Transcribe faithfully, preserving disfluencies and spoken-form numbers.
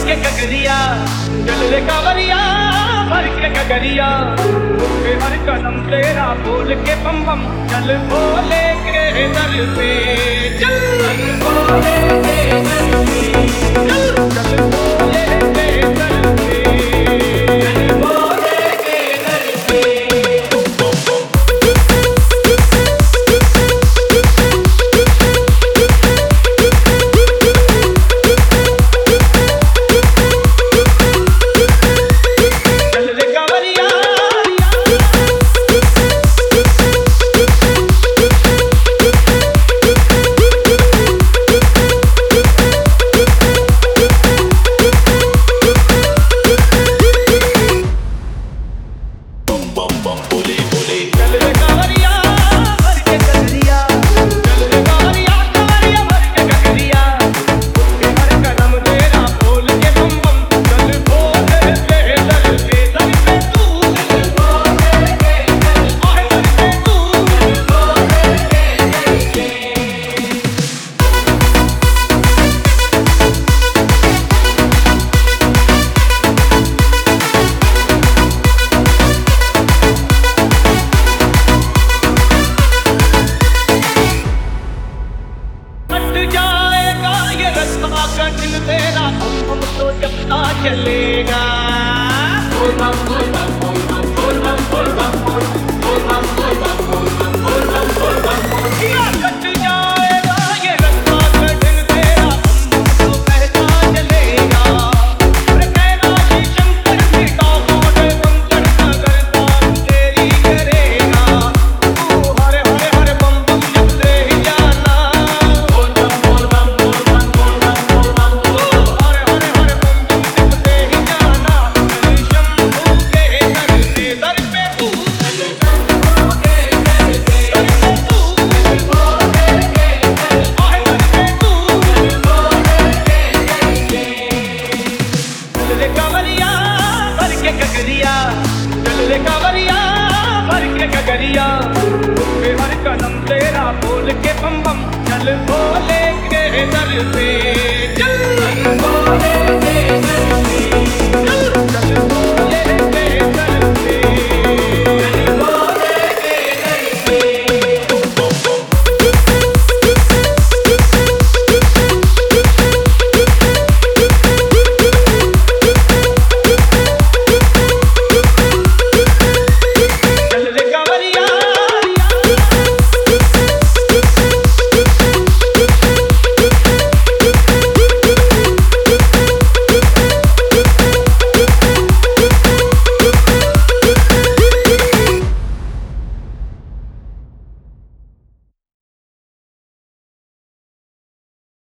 के कगरिया, चल रे कांवरिया भर के कगरिया। उठे हर कदम तेरा बोल के बम बम, चल भोले के दर पे चल, भोले के दर पे चल, चल भोले के दर पे, चल भोले के दर पे। कठिन तेरा हम तो जपता चलेगा, बोल बम बोल बम बोल बम बोल बम बोल बम बोल बम बोल बम बोल बम बोल बम बोल बम बोल बम। कट जाएगा ये रास्ता कठिन तेरा हम तो कहता चलेगा, अरे कैलाशी शंकर की कांवड़ कंकड़ करता तेरी करेगा। तू हरे हरे हरे बम बम जपते ही जाना, बोल बम बोल बम बोल बम बोल बम बोल बम। चल रे कांवरिया भर के कगरिया, उठे हर कदम तेरा बोल के बम बम, चल भोले के दर पे चल, भोले